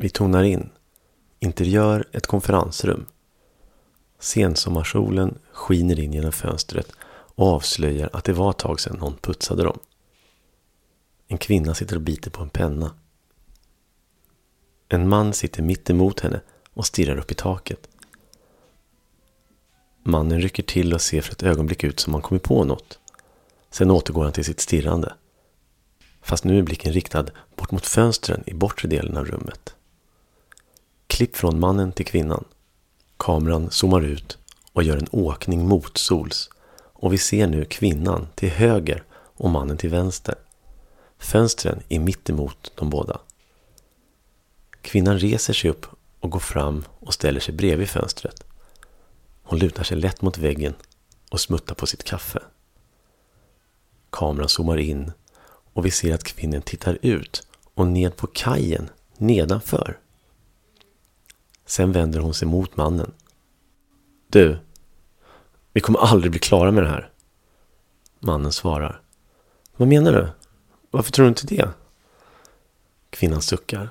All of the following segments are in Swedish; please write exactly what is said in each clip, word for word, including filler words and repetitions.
Vi tonar in. Interiör ett konferensrum. Sensommarsolen skiner in genom fönstret och avslöjar att det var ett tag sedan någon putsade dem. En kvinna sitter och biter på en penna. En man sitter mitt emot henne och stirrar upp i taket. Mannen rycker till och ser för ett ögonblick ut som han kommit på något. Sen återgår han till sitt stirrande. Fast nu är blicken riktad bort mot fönstren i bortre delen av rummet. Klipp från mannen till kvinnan. Kameran zoomar ut och gör en åkning mot sols. Och vi ser nu kvinnan till höger och mannen till vänster. Fönstren är mitt emot de båda. Kvinnan reser sig upp och går fram och ställer sig bredvid fönstret. Hon lutar sig lätt mot väggen och smuttar på sitt kaffe. Kameran zoomar in och vi ser att kvinnan tittar ut och ned på kajen nedanför. Sen vänder hon sig mot mannen. Du, vi kommer aldrig bli klara med det här. Mannen svarar. Vad menar du? Varför tror du inte det? Kvinnan suckar.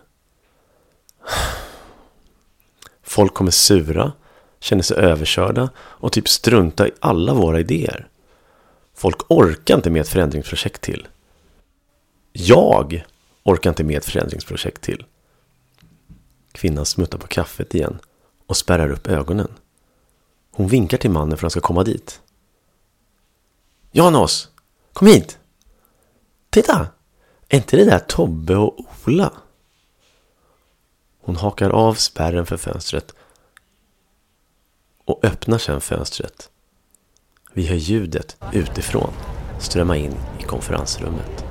Folk kommer sura, känner sig överkörda och typ strunta i alla våra idéer. Folk orkar inte med ett förändringsprojekt till. Jag orkar inte med ett förändringsprojekt till. Kvinnan smuttar på kaffet igen och spärrar upp ögonen. Hon vinkar till mannen för att han ska komma dit. Janos, kom hit! Titta! Är inte det där Tobbe och Ola? Hon hakar av spärren för fönstret och öppnar sedan fönstret. Vi hör ljudet utifrån strömma in i konferensrummet.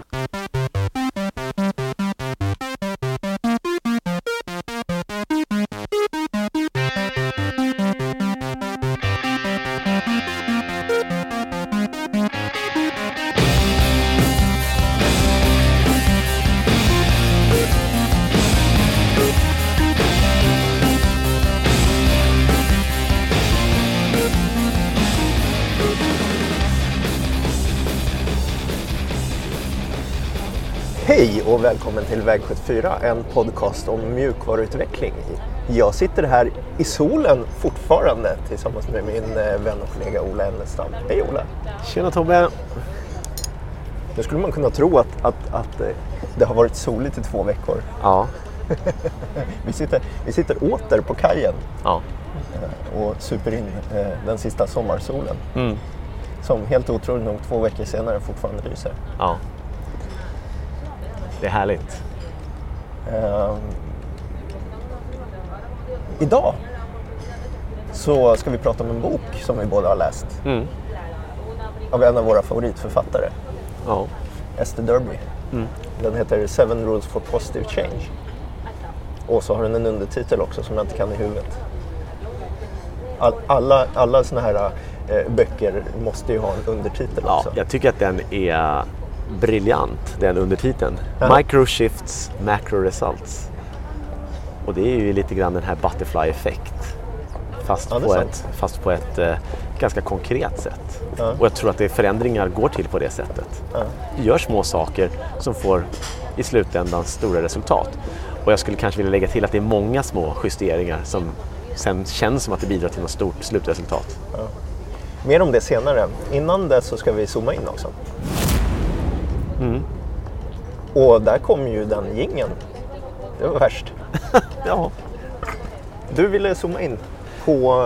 Hej och välkommen till Väg sjuttiofyra, en podcast om mjukvaruutveckling. Jag sitter här i solen fortfarande tillsammans med min vän och kollega Ola Ennestam. Hej Ola! Tjena Tobbe! Nu skulle man kunna tro att, att, att det har varit soligt i två veckor. Ja. vi, sitter, vi sitter åter på kajen Ja. och super in den sista sommarsolen. Mm. Som helt otroligt nog två veckor senare fortfarande lyser. Ja. Det är härligt. Uh, idag så ska vi prata om en bok som vi båda har läst. Mm. Av en av våra favoritförfattare. Ja. Esther Derby. Mm. Den heter Seven Rules for Positive Change. Och så har den en undertitel också som jag inte kan i huvudet. All, alla alla såna här eh, böcker måste ju ha en undertitel Ja, också. jag tycker att den är briljant, den undertiteln. Ja. Micro shifts, macro results. Och det är ju lite grann den här butterfly-effekt. Fast, ja, på ett, fast på ett eh, ganska konkret sätt. Ja. Och jag tror att det förändringar går till på det sättet. Ja. Gör små saker som får i slutändan stora resultat. Och jag skulle kanske vilja lägga till att det är många små justeringar som sen känns som att det bidrar till något stort slutresultat. Ja. Mer om det senare. Innan det så ska vi zooma in också. Mm. Och där kom ju den jingeln. Det var värst. Ja. Du ville zooma in på...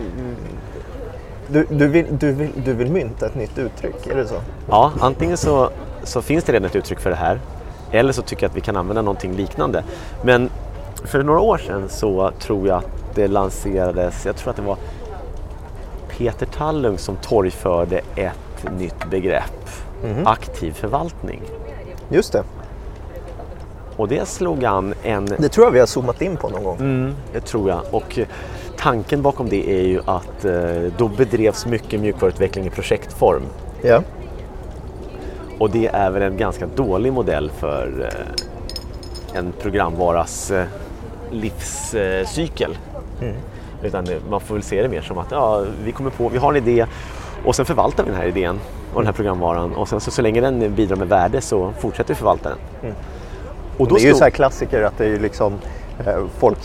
Du, du, vill, du, vill, du vill mynta ett nytt uttryck, är det så? Ja, antingen så, så finns det redan ett uttryck för det här. Eller så tycker jag att vi kan använda någonting liknande. Men för några år sedan så tror jag att det lanserades... Jag tror att det var Peter Tallung som torgförde ett nytt begrepp. Mm-hmm. Aktiv förvaltning. Just det. Och det slog an en... Det tror jag vi har zoomat in på någon gång. Mm, det tror jag. Och tanken bakom det är ju att eh, då bedrevs mycket mjukvaruutveckling i projektform. Ja. Och det är väl en ganska dålig modell för eh, en programvaras eh, livscykel. Mm. Utan man får väl se det mer som att ja, vi kommer på, vi har en idé och sen förvaltar vi den här idén och den här programvaran. Och sen så, så länge den bidrar med värde så fortsätter vi förvalta den. Mm. Och då det är ju så här klassiker att det är ju liksom folk,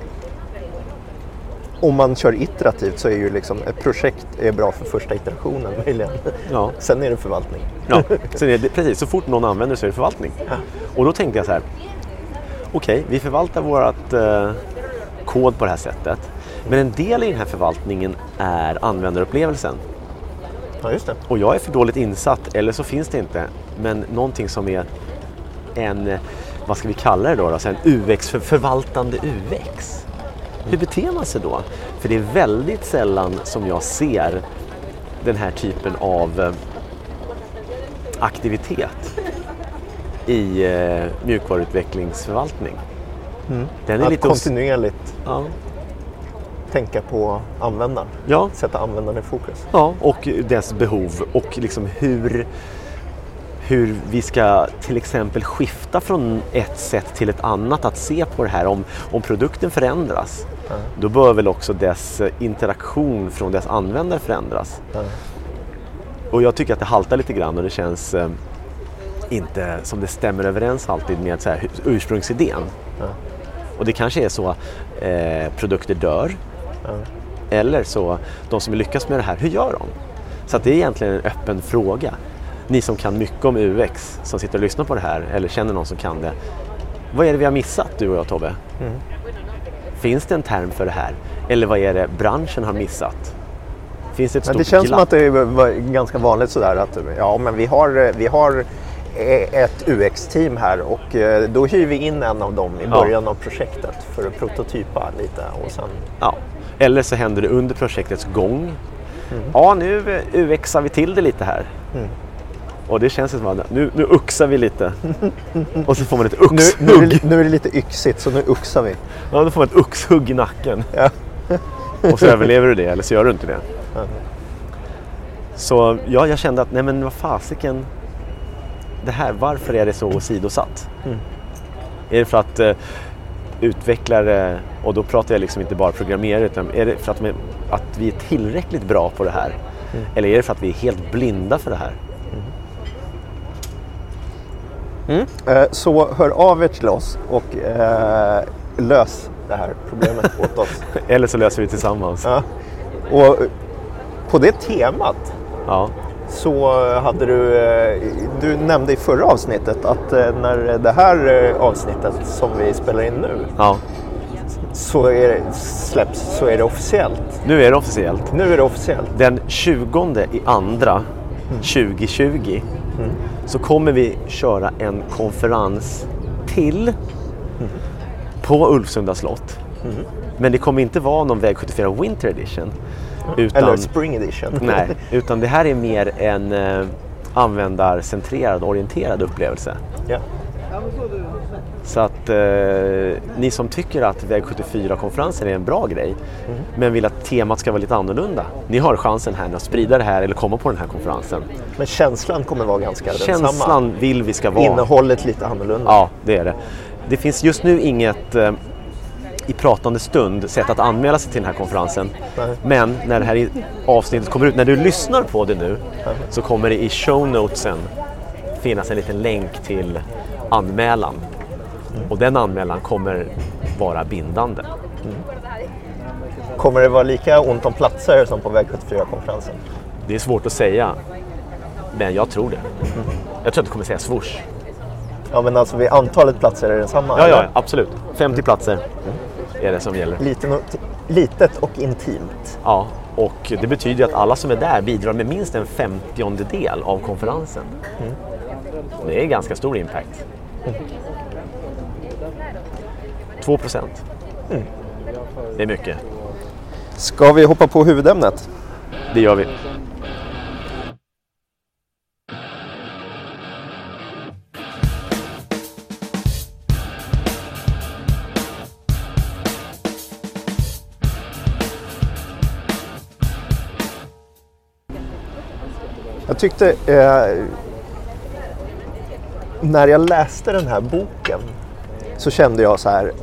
om man kör iterativt så är ju liksom ett projekt är bra för första iterationen möjligen. Ja. Sen är det förvaltning. Ja, sen är det, precis. Så fort någon använder så är det förvaltning. Ja. Och då tänkte jag så här, okej, okay, vi förvaltar vårt eh, kod på det här sättet. Men en del i den här förvaltningen är användarupplevelsen. Ja, just det. Och jag är för dåligt insatt, eller så finns det inte. Men någonting som är en, vad ska vi kalla det då? Alltså en U X, för förvaltande U X. Hur beter man sig då? För det är väldigt sällan som jag ser den här typen av aktivitet i eh, mjukvaruutvecklingsförvaltning. Mm. Den är att lite kontinuerligt ja. tänka på användaren. Ja. Sätta användaren i fokus. Ja, och dess behov och liksom hur, hur vi ska till exempel skifta från ett sätt till ett annat att se på det här. Om, om produkten förändras, mm. då bör väl också dess interaktion från dess användare förändras. Mm. Och jag tycker att det haltar lite grann och det känns eh, inte som det stämmer överens alltid med så här, ursprungsidén. Mm. Och det kanske är så eh, produkter dör. Mm. Eller så, de som lyckas med det här, hur gör de? Så att det är egentligen en öppen fråga. Ni som kan mycket om U X, som sitter och lyssnar på det här, eller känner någon som kan det. Vad är det vi har missat, du och jag, Tobbe? Mm. Finns det en term för det här? Eller vad är det branschen har missat? Finns det ett stort men det känns glapp? som att det är ganska vanligt sådär att ja, men vi har, vi har ett U X-team här och då hyr vi in en av dem i början ja. av projektet för att prototypa lite och sen... Ja. Eller så händer det under projektets gång. Mm. Ja, nu U Xar vi till det lite här. Mm. Och det känns som att nu, nu uxar vi lite. Och så får man ett uxhugg. Nu, nu, är det, nu är det lite yxigt så nu uxar vi. Ja, då får man ett uxhugg i nacken. Ja. Och så överlever du det eller så gör du inte det. Mm. Så ja, jag kände att nej men vad fasiken. Det här, varför är det så åsidosatt? Mm. Är det för att eh, utvecklare, och då pratar jag liksom inte bara programmerare, utan är det för att, att vi är tillräckligt bra på det här? Mm. Eller är det för att vi är helt blinda för det här? Mm. Mm. Så hör av er till oss och eh, lös det här problemet åt oss. Eller så löser vi tillsammans. Ja. Och på det temat ja. så hade du, du nämnde i förra avsnittet att när det här avsnittet som vi spelar in nu ja. så är det, släpps så är det officiellt. Nu är det officiellt. Nu är det officiellt. Den tjugonde i andra mm. tjugo tjugo mm. så kommer vi köra en konferens till mm. på Ulvsunda slott. Mm. Men det kommer inte vara någon Väg sjuttiofyra Winter Edition. Utan, eller Spring Edition. Nej, utan det här är mer en eh, användarcentrerad, orienterad upplevelse. Ja. Så att eh, ni som tycker att Väg sjuttiofyra-konferensen är en bra grej mm. men vill att temat ska vara lite annorlunda. Ni har chansen här att sprida det här eller komma på den här konferensen. Men känslan kommer vara ganska känslan densamma. Känslan vill vi ska vara. Innehållet lite annorlunda. Ja, det är det. Det finns just nu inget eh, i pratande stund sätt att anmäla sig till den här konferensen. Nej. Men när det här avsnittet kommer ut, när du lyssnar på det nu Nej. så kommer det i show notesen finnas en liten länk till anmälan. Mm. Och den anmälan kommer vara bindande. Mm. Kommer det vara lika ont om platser som på Väg sjuttiofyra-konferensen? Det är svårt att säga, men jag tror det. Mm. Jag tror att det kommer säga swoosh. Ja, men alltså vid antalet platser är det samma? Ja, ja, absolut. femtio platser mm. är det som gäller. Liten och, litet och intimt. Ja, och det betyder att alla som är där bidrar med minst en femtiondel av konferensen. Mm. Det är ganska stor impact. Mm. två procent. Mm. Det är mycket. Ska vi hoppa på huvudämnet? Det gör vi. Jag tyckte eh, när jag läste den här boken så kände jag så här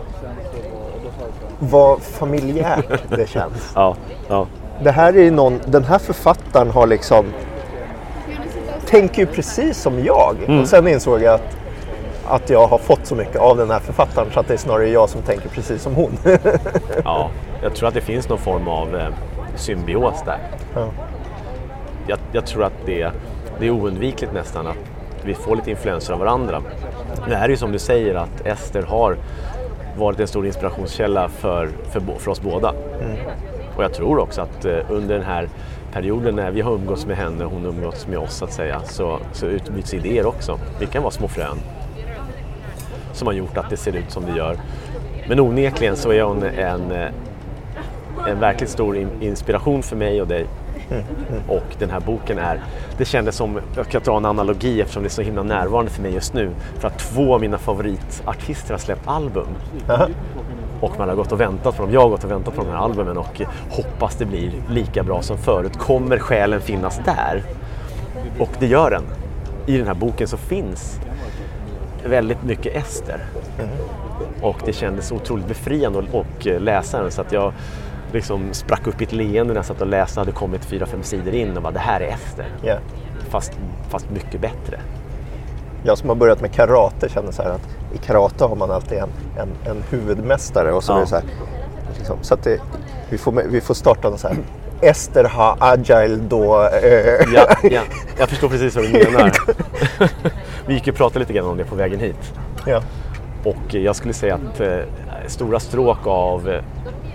vad familjärt det känns. Ja, ja. Det här är någon, den här författaren har liksom tänker ju precis som jag mm. och sen insåg jag att att jag har fått så mycket av den här författaren så att det är snarare jag som tänker precis som hon. Ja, jag tror att det finns någon form av eh, symbios där. Ja. Jag, jag tror att det, det är oundvikligt nästan att vi får lite influenser av varandra. Det här är ju som du säger att Ester har varit en stor inspirationskälla för, för, för oss båda. Mm. Och jag tror också att eh, under den här perioden när vi har umgåtts med henne och hon har umgåtts med oss att säga, så, så utbyts idéer också. Det kan vara små frön som har gjort att det ser ut som det gör. Men onekligen så är hon en, en verkligt stor in, inspiration för mig och dig. Mm, mm. Och den här boken är, det kändes som, jag kan dra en analogi eftersom det är så himla närvarande för mig just nu, för att två av mina favoritartister har släppt album. Uh-huh. Och man har gått och väntat på dem, jag har gått och väntat på de här albumen och hoppas det blir lika bra som förut. Kommer själen finnas där? Och det gör den. I den här boken så finns väldigt mycket Ester. Mm. Och det kändes otroligt befriande att läsa den, så att jag liksom sprack upp i ett leende när jag satt och läste, hade kommit fyra, fem sidor in och bara, det här är Ester. Yeah. Fast, fast mycket bättre. Jag som har börjat med karate känner så här att i karate har man alltid en, en, en huvudmästare och så, ja. är det så här, liksom, så att det, vi, får, vi får starta en så här Ester ha agile då. Eh. Ja, ja, jag förstår precis vad du menar. Vi gick ju prata lite grann om det på vägen hit. Ja. Och jag skulle säga att eh, stora stråk av eh,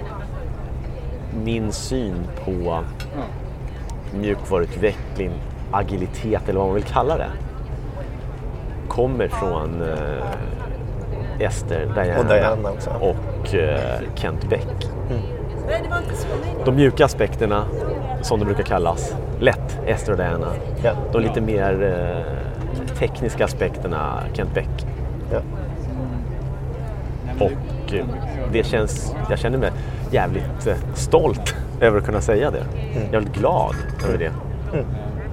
min syn på mjukvaruutveckling, agilitet eller vad man vill kalla det, kommer från eh, Ester, Diana och, Diana också. och eh, Kent Beck. Mm. De mjuka aspekterna, som de brukar kallas, lätt Ester och Diana. Ja. De lite mer eh, tekniska aspekterna, Kent Beck. Ja. Och eh, det känns, jag känner mig jävligt eh, stolt över att kunna säga det. Mm. Jag är väldigt glad över det. Mm.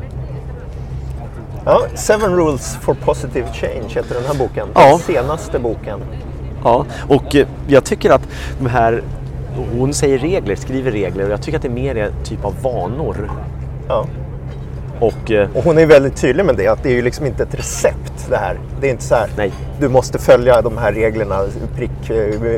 Ja, Seven Rules for Positive Change heter den här boken. Ja. Den senaste boken. Ja, och eh, jag tycker att de här, hon säger regler, skriver regler, och jag tycker att det är mer en typ av vanor. Ja. Och, eh, och hon är väldigt tydlig med det, att det är ju liksom inte ett recept det här. Det är inte så här, nej. Du måste följa de här reglerna prick,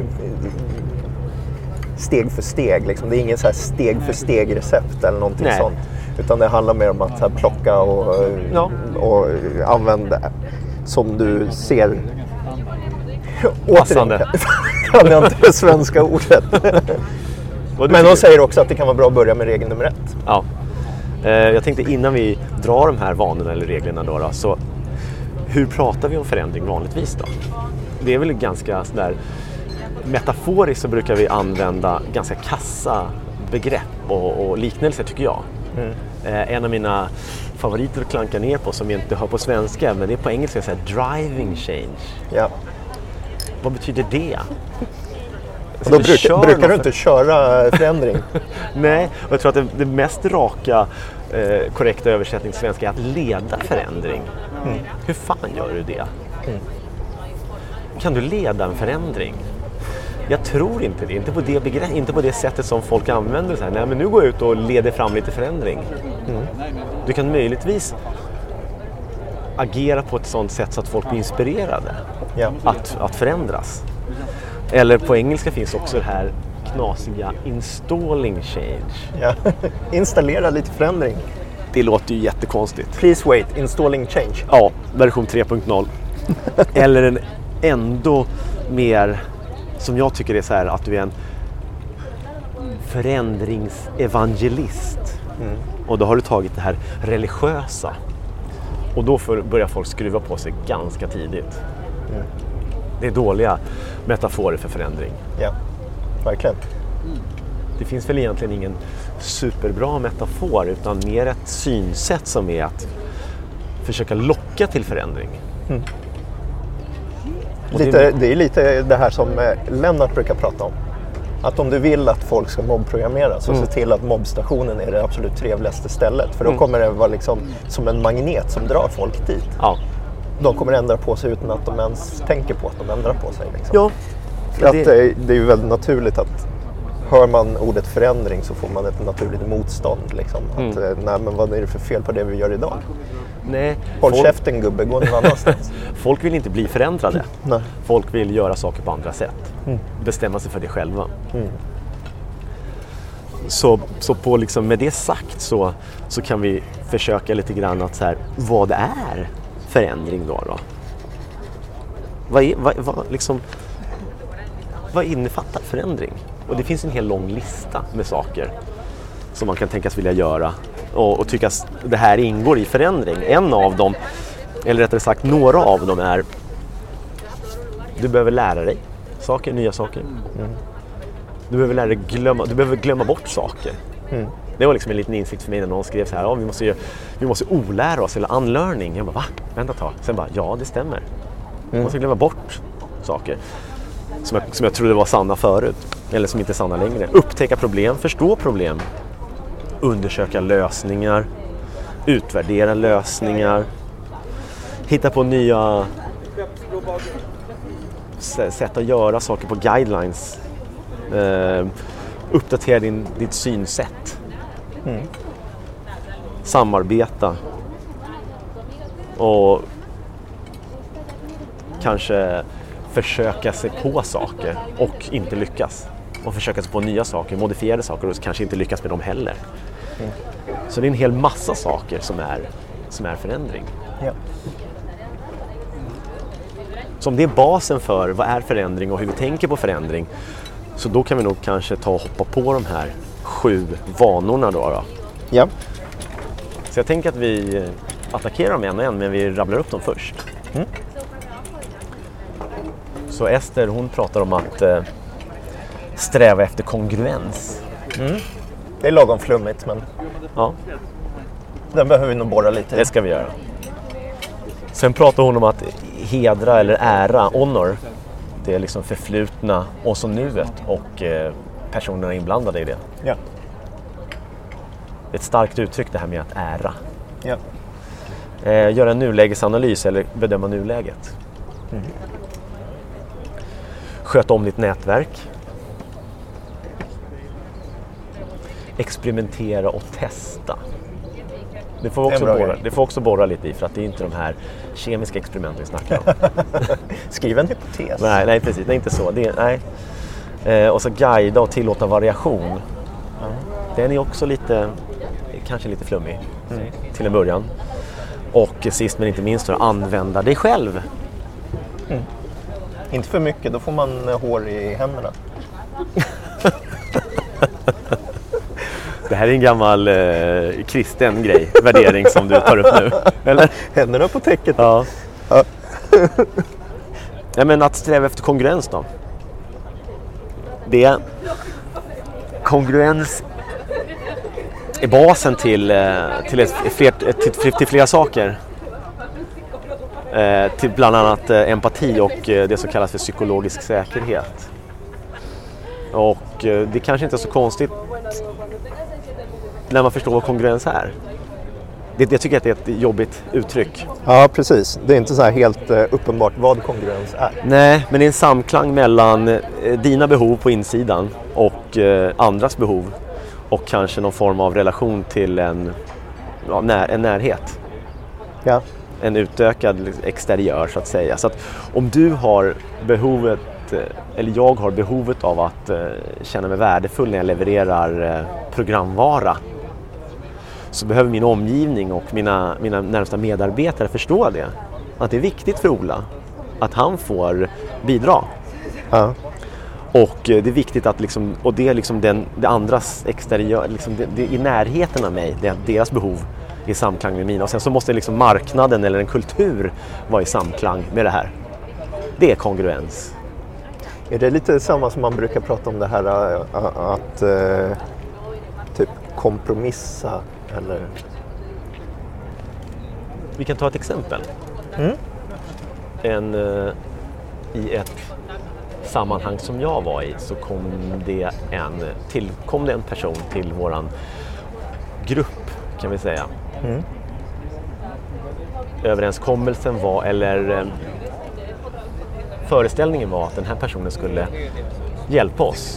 steg för steg. Liksom. Det är ingen så här steg för steg recept eller någonting nej. sånt. Utan det handlar mer om att så här, plocka och, ja. och använda som du ser. Passande. Kan jag inte det svenska ordet. Men de säger också att det kan vara bra att börja med regel nummer ett. Ja. Jag tänkte innan vi drar de här vanorna eller reglerna då, då, så hur pratar vi om förändring vanligtvis då? Det är väl ganska sådär metaforiskt, så brukar vi använda ganska kassa begrepp och, och liknelser tycker jag. Mm. En av mina favoriter att klanka ner på som jag inte har på svenska, men det är på engelska, så här, driving change. Ja. Vad betyder det? Och då brukar, brukar du inte köra förändring? Nej, och jag tror att det, det mest raka eh, korrekta översättning till svenska är att leda förändring. Mm. Hur fan gör du det? Mm. Kan du leda en förändring? Jag tror inte det. Inte på det, begrepp, inte på det sättet som folk använder. Så här. Nej, men nu går jag ut och leder fram lite förändring. Mm. Du kan möjligtvis agera på ett sådant sätt så att folk blir inspirerade ja. att, att förändras. Eller på engelska finns också det här knasiga installing change. Ja. Installera lite förändring. Det låter ju jättekonstigt. Please wait, installing change. Ja, version tre punkt noll. Eller en ändå mer, som jag tycker är så här, att du är en förändringsevangelist. Mm. Och då har du tagit det här religiösa. Och då börjar folk skruva på sig ganska tidigt. Mm. Det är dåliga metaforer för förändring. Ja, verkligen. Det finns väl egentligen ingen superbra metafor, utan mer ett synsätt som är att försöka locka till förändring. Mm. Lite, det, det är lite det här som Lennart brukar prata om. Att om du vill att folk ska mobbprogrammera, så mm. se till att mobbstationen är det absolut trevligaste stället. För då mm. kommer det vara liksom som en magnet som drar folk dit. Ja. De kommer ändra på sig utan att de ens tänker på att de ändrar på sig. Liksom. Ja. För det... att det, det är ju väldigt naturligt att hör man ordet förändring så får man ett naturligt motstånd. Liksom. Att, Mm. nej, men vad är det för fel på det vi gör idag? Nej, Håll folk, käften gubbe, gå någon annanstans. folk vill inte bli förändrade. Nej. Folk vill göra saker på andra sätt. Mm. Bestämma sig för det själva. Mm. Så, så på liksom, med det sagt så, så kan vi försöka lite grann att så här, vad det är förändring då. då? Vad, är, vad, vad, liksom, vad innefattar förändring? Och det finns en hel lång lista med saker som man kan tänkas vilja göra och, och tycka att det här ingår i förändring. En av dem, eller rättare sagt några av dem är du behöver lära dig saker, nya saker. Mm. Du behöver lära dig glömma, du behöver glömma bort saker. Mm. Det var liksom en liten insikt för mig när någon skrev så här, ja, vi måste ju, vi måste olära oss eller unlearning. Jag bara, va? Vänta ett tag. Sen bara, ja det stämmer. Mm. Man måste glömma bort saker som jag, som jag trodde var sanna förut. Eller som inte är sanna längre. Upptäcka problem, förstå problem. Undersöka lösningar. Utvärdera lösningar. Hitta på nya sätt att göra saker på guidelines. Uh, uppdatera din, ditt synsätt. Mm. Samarbeta. Och kanske försöka sig på saker och inte lyckas. Och försöka sig på nya saker, modifierade saker och kanske inte lyckas med dem heller. Mm. Så det är en hel massa saker som är, som är förändring. Ja. Så om det är basen för vad är förändring och hur vi tänker på förändring, så då kan vi nog kanske ta och hoppa på de här sju vanorna då. då. Ja. Så jag tänker att vi attackerar dem en och en, men vi rabblar upp dem först. Mm. Så Ester, hon pratar om att eh, sträva efter kongruens. Mm. Det är lagom flummigt, men ja. Den behöver vi nog borra lite. Det ska vi göra. Sen pratar hon om att hedra eller ära, honor, det är liksom förflutna och så nuet och eh, personerna inblandade i det. Ja. Det är ett starkt uttryck det här med att ära. Ja. Eh, göra en nulägesanalys eller bedöma nuläget. Mm. Sköta om ditt nätverk. Experimentera och testa. Det får, också det borra, det får också borra lite i, för att det är inte de här kemiska experimenten vi snackar om. Skriv en hypotes. Nej, nej precis. Det är inte så. Det är, nej. Eh, och så guida och tillåta variation. Mm. Den är också lite, kanske lite flummig mm. till en början. Och sist men inte minst, använda dig själv. Mm. Inte för mycket, då får man hår i händerna. Det här är en gammal eh, kristen grej, värdering som du tar upp nu. Eller? Händerna på täcket. Ja. Ja. Ja, men att sträva efter kongruens då. Det kongruens är basen till, till, ett, fler, till, till flera saker. Eh, till bland annat eh, empati och eh, det som kallas för psykologisk säkerhet. Och eh, det kanske inte är så konstigt när man förstår vad kongruens är. Det, jag tycker att det är ett jobbigt uttryck. Ja, precis. Det är inte så här helt uh, uppenbart vad kongruens är. Nej, men det är en samklang mellan eh, dina behov på insidan och eh, andras behov. Och kanske någon form av relation till en, ja, när, en närhet. Ja. En utökad exteriör så att säga. Så att om du har behovet, eller jag har behovet av att eh, känna mig värdefull när jag levererar eh, programvara, så behöver min omgivning och mina, mina närmsta medarbetare förstå det. Att det är viktigt för Ola att han får bidra. Ja. Och det är viktigt att liksom, och det är liksom den, det andras exteriör, liksom det, det, i närheten av mig, det är deras behov i samklang med mina. Och sen så måste liksom marknaden eller en kultur vara i samklang med det här. Det är kongruens. Är det lite samma som man brukar prata om det här att, att typ kompromissa eller? Vi kan ta ett exempel. Mm. En, uh, i ett sammanhang som jag var i så kom det en, till, kom det en person till våran grupp, kan vi säga. Mm. Överenskommelsen var, eller eh, föreställningen var att den här personen skulle hjälpa oss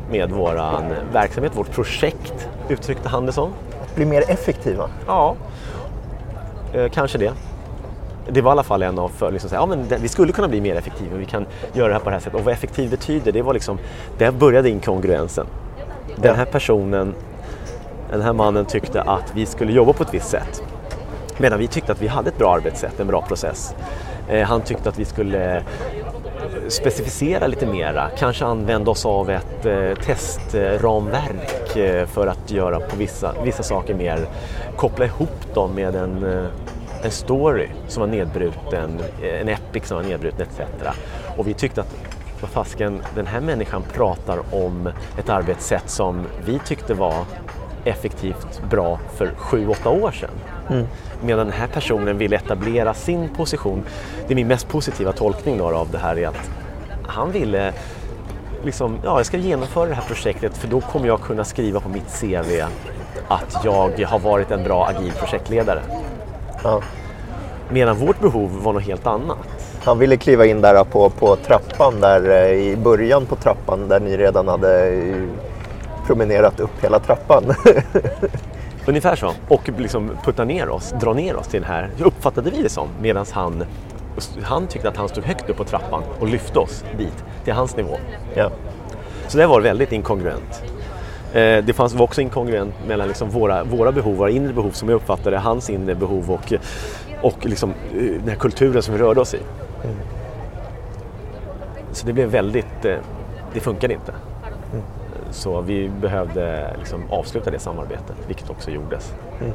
med våran verksamhet, vårt projekt, uttryckte han det som. Att bli mer effektiva? Ja, eh, kanske det. Det var i alla fall en av för liksom, ja, men det, vi skulle kunna bli mer effektiva, vi kan göra det här på det här sättet. Och vad effektiv betyder, det var liksom, där började inkongruensen. Den här personen, den här mannen tyckte att vi skulle jobba på ett visst sätt. Medan vi tyckte att vi hade ett bra arbetssätt, en bra process. Eh, han tyckte att vi skulle specificera lite mera, kanske använda oss av ett eh, testramverk eh, för att göra på vissa, vissa saker mer, koppla ihop dem med en, eh, en story som var nedbruten, en epic som var nedbruten et cetera. Och vi tyckte att vad fasken, den här människan pratar om ett arbetssätt som vi tyckte var effektivt bra för sju åtta år sedan. Mm. Medan den här personen vill etablera sin position. Det är min mest positiva tolkning då av det här är att han ville liksom, ja, jag ska genomföra det här projektet för då kommer jag kunna skriva på mitt C V att jag har varit en bra agil projektledare. Ja. Medan vårt behov var något helt annat. Han ville kliva in där på, på trappan, där i början på trappan där ni redan hade promenerat upp hela trappan. Ungefär så. Och liksom putta ner oss, dra ner oss till den här. Hur uppfattade vi det som? Medan han, han tyckte att han stod högt upp på trappan och lyfte oss dit, till hans nivå. Ja. Så det var väldigt inkongruent. Eh, det fanns var också inkongruent mellan liksom våra, våra behov, våra inre behov som jag uppfattade, hans inre behov och, och liksom, den här kulturen som vi rörde oss i. Mm. Så det blev väldigt, eh, det funkade inte. Mm. Så vi behövde liksom avsluta det samarbetet, vilket också gjordes. Mm.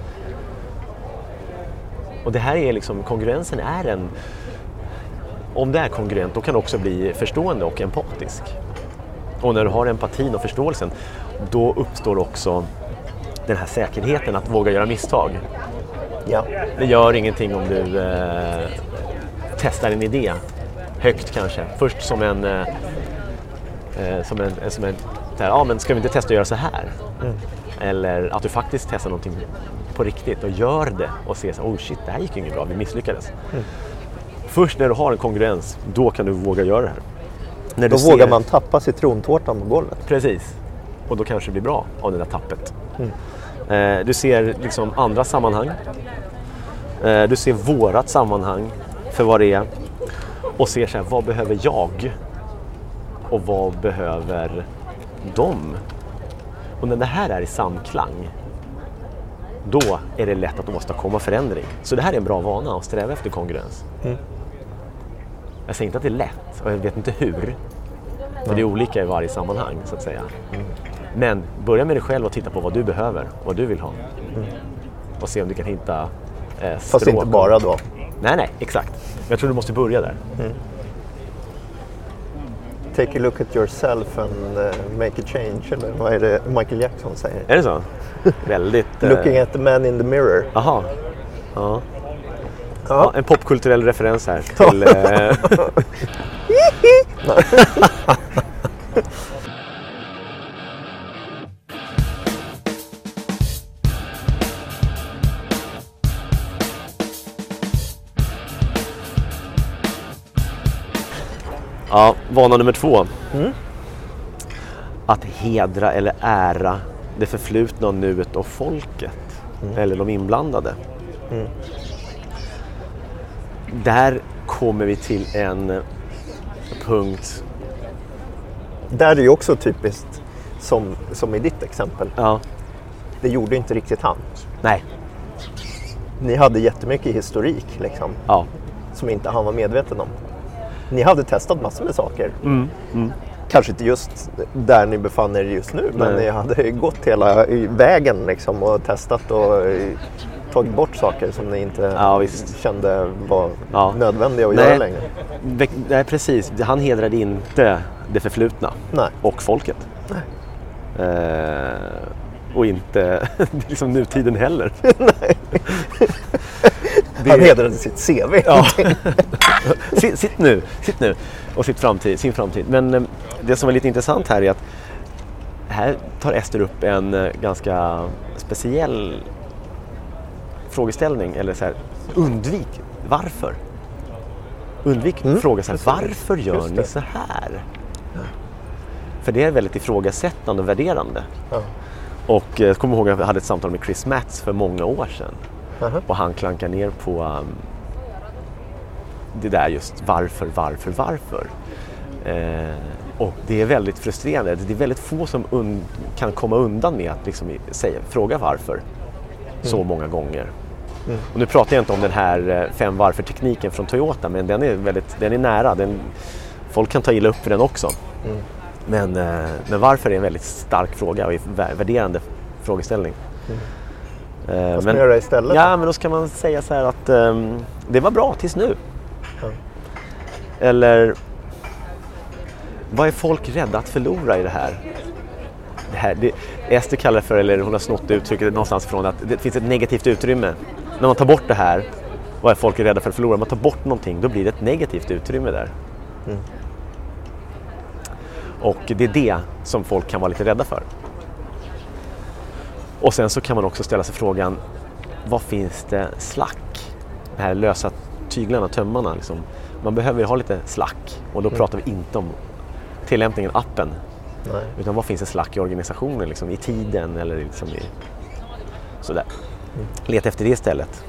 Och det här är liksom, kongruensen är en, om det är kongruent, då kan det också bli förstående och empatisk. Och när du har empatin och förståelsen, då uppstår också den här säkerheten att våga göra misstag. Ja. Det gör ingenting om du eh, testar en idé högt kanske. Först som en, eh, som en, som en här, ja, men ska vi inte testa att göra så här? Mm. Eller att du faktiskt testar någonting på riktigt och gör det och ser så, oh shit, det här gick inget bra, vi misslyckades. Mm. Först när du har en kongruens, då kan du våga göra det här. När då du vågar ser... man tappa citrontårtan på golvet. Precis. Och då kanske det blir bra av det där tappet. Mm. Eh, du ser liksom andra sammanhang. Eh, du ser vårat sammanhang för vad det är. Och ser så här, vad behöver jag? Och vad behöver de? Och när det här är i samklang, då är det lätt att åstadkomma förändring. Så det här är en bra vana att sträva efter kongruens. Mm. Jag säger inte att det är lätt, och jag vet inte hur. För mm. det är olika i varje sammanhang, så att säga. Mm. Men börja med dig själv och titta på vad du behöver, vad du vill ha. Mm. Och se om du kan hitta eh, Fast inte bara då. Nej, nej, exakt. Men jag tror du måste börja där. Mm. Take a look at yourself and uh, make a change, eller vad är det Michael Jackson säger? Är det så? Väldigt... Looking uh... at the man in the mirror. Aha. Ja. Ja. Ja, en popkulturell referens här till... uh... Ja, vana nummer två. Mm. Att hedra eller ära det förflutna, nuet och folket. Mm. Eller de inblandade. Mm. Där kommer vi till en punkt. Där är ju också typiskt som, som i ditt exempel. Ja. Det gjorde inte riktigt han. Nej. Ni hade jättemycket historik liksom. Ja. Som inte han var medveten om. Ni hade testat massor med saker. Mm, mm. Kanske inte just där ni befann er just nu. Men Nej. Ni hade gått hela vägen liksom, och testat och tagit bort saker som ni inte ja, kände var ja. nödvändiga att Nej. göra längre. Nej, precis. Han hedrade inte det förflutna. Nej. Och folket. Nej. Eh, och inte liksom nutiden heller. Nej. Det... Han hedrade sitt C V. Ja. sitt, sitt nu, sitt nu och sitt framtid, sin framtid. Men eh, det som är lite intressant här är att här tar Ester upp en eh, ganska speciell frågeställning, eller så här, undvik varför. Undvik mm. fråga så här, varför gör ni så här? För det är väldigt ifrågasättande och värderande. Ja. Och jag kommer ihåg att jag hade ett samtal med Chris Matts för många år sedan. Uh-huh. Och han klankar ner på um, det där just varför, varför, varför. Eh, och det är väldigt frustrerande. Det är väldigt få som un- kan komma undan med att liksom säga, fråga varför mm. så många gånger. Mm. Och nu pratar jag inte om den här fem varför-tekniken från Toyota, men den är, väldigt, den är nära. Den, folk kan ta illa upp för den också. Mm. Men, men varför är en väldigt stark fråga och värderande frågeställning. Mm. Vad ska man göra istället? Ja, men då ska man säga så här att um, det var bra tills nu. Mm. Eller vad är folk rädda att förlora i det här? Det här det, Ester kallar det för, eller hon har snott uttrycket någonstans från, att det finns ett negativt utrymme. När man tar bort det här, vad är folk rädda för att förlora? Om man tar bort någonting, då blir det ett negativt utrymme där. Mm. Och det är det som folk kan vara lite rädda för. Och sen så kan man också ställa sig frågan, vad finns det slack? Det här lösa tyglarna, tömmarna. Liksom. Man behöver ha lite slack. Och då mm. pratar vi inte om tillämpningen, appen. Nej. Utan vad finns det slack i organisationen, liksom, i tiden eller liksom i... Sådär. Mm. Leta efter det istället.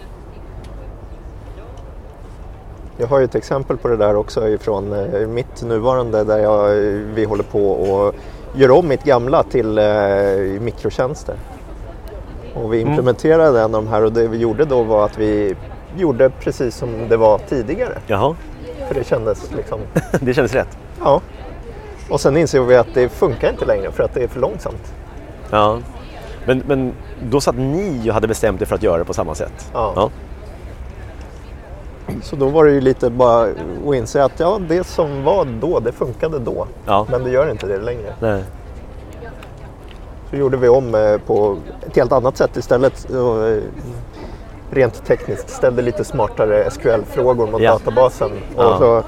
Jag har ju ett exempel på det där också ifrån eh, mitt nuvarande, där jag, vi håller på och gör om mitt gamla till eh, mikrotjänster. Och vi implementerade mm. en av de här, och det vi gjorde då var att vi gjorde precis som det var tidigare. Jaha. För det kändes liksom... det kändes rätt. Ja. Och sen inser vi att det funkar inte längre för att det är för långsamt. Ja. Men, men då satt ni och hade bestämt er för att göra det på samma sätt. Ja. ja. Så då var det ju lite bara att inse att ja, det som var då, det funkade då. Ja. Men det gör inte det längre. Nej. Så gjorde vi om på ett helt annat sätt istället. Rent tekniskt ställde lite smartare S Q L-frågor mot ja. databasen. Ja. Och så,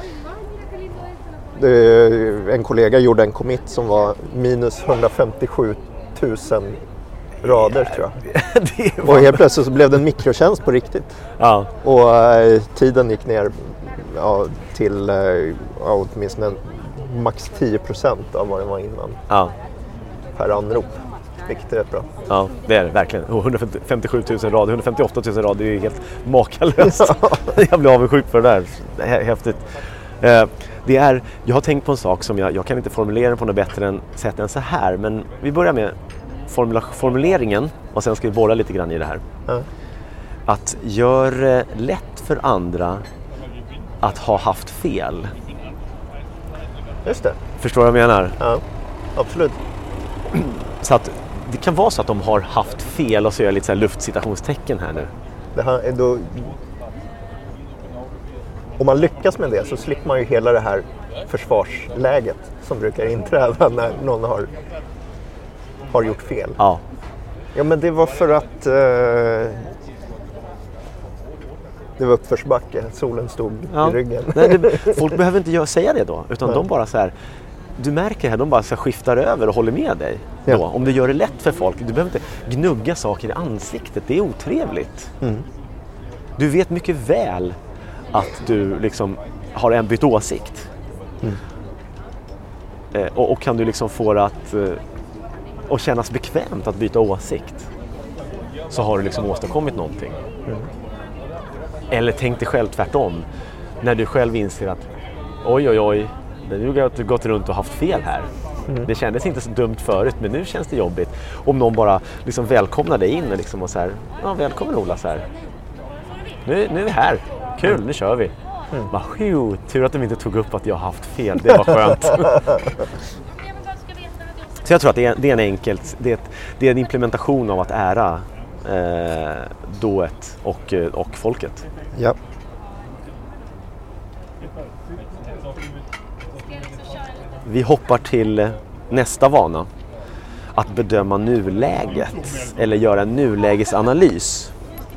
det, en kollega gjorde en commit som var minus hundrafemtiosju tusen rader tror jag. Var... Och helt plötsligt så blev det en mikrotjänst på riktigt. Ja. Och äh, tiden gick ner ja, till äh, åtminstone max tio procent av vad det var innan. Ja. Per anrop. Vilket är rätt bra. Ja, det är det verkligen. hundrafemtiosju tusen rader, hundrafemtioåtta tusen rader, det är ju helt makalöst. Ja. Jag blir avundsjuk för det där. Häftigt. Eh, det är, jag har tänkt på en sak som jag, jag kan inte formulera på något bättre än, sätt än så här. Men vi börjar med formula, formuleringen och sen ska vi borra lite grann i det här. Ja. Att göra lätt för andra att ha haft fel. Just det. Förstår du vad jag menar? Ja, absolut. Så att det kan vara så att de har haft fel, och så gör jag lite så här luftcitationstecken här nu. Det här är då... Om man lyckas med det så slipper man ju hela det här försvarsläget som brukar inträda när någon har, har gjort fel. Ja. Ja, men det var för att eh, det var uppförsbacke. Solen stod ja. i ryggen. Nej, det, folk behöver inte göra, säga det då, utan Nej. de bara så här... Du märker här, de bara så skiftar över och håller med dig. Ja. Då, om du gör det lätt för folk. Du behöver inte gnugga saker i ansiktet. Det är otrevligt. Mm. Du vet mycket väl att du liksom har en bytt åsikt. Mm. Eh, och, och kan du liksom få det att eh, och kännas bekvämt att byta åsikt, så har du liksom åstadkommit någonting. Mm. Eller tänk dig själv tvärtom. När du själv inser att oj oj oj, du har gått runt och haft fel här. Mm. Det kändes inte så dumt förut, men nu känns det jobbigt. Om någon bara liksom välkomnar dig in liksom och så här, ja, välkommen Ola, så här. Nu, nu är vi här. Kul, mm. nu kör vi. Mm. Bara, sju, tur att de inte tog upp att jag har haft fel. Det var skönt. Så jag tror att det är, det är en enkelt, det är, ett, det är en implementation av att ära eh, dået och, och folket. Ja. Vi hoppar till nästa vana. Att bedöma nuläget eller göra en nulägesanalys.